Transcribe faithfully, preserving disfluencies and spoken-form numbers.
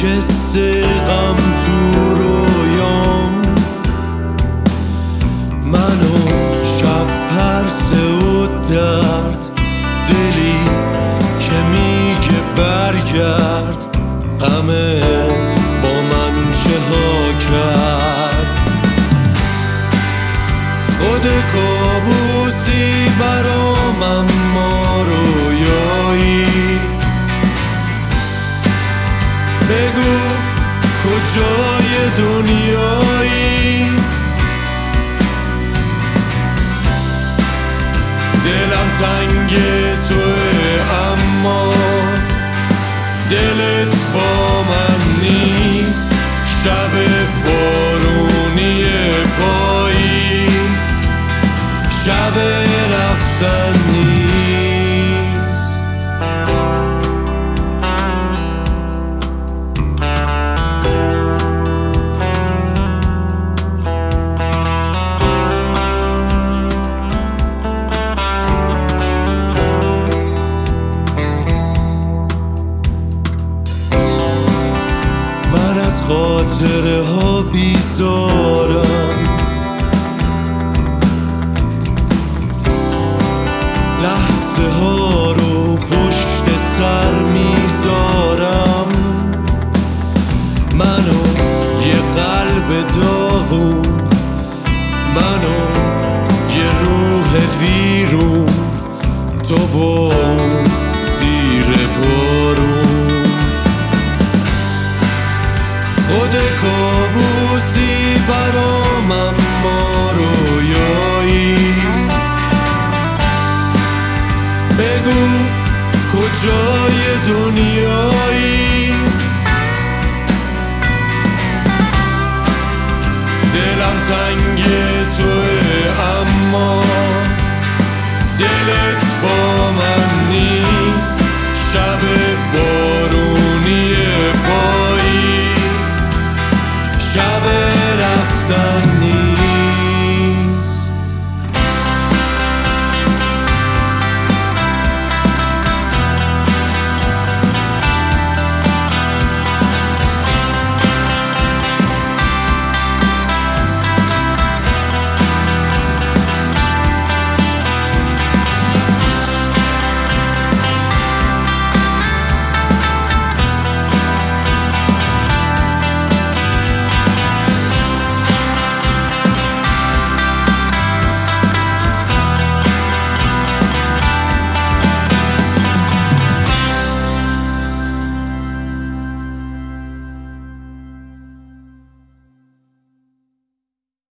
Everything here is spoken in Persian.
قصه غم تو رویام، منو شب پرسه و درد، دلی که میگه برگرد، غمت با من چه ها کرد. خود کابوسی برام اما رویایی، بگو کجای دنیایی. دلم تنگ توه اما دلت با من نیست. شب بارونی پاییز، شب رفتن نیست. خاطره ها بیزارم،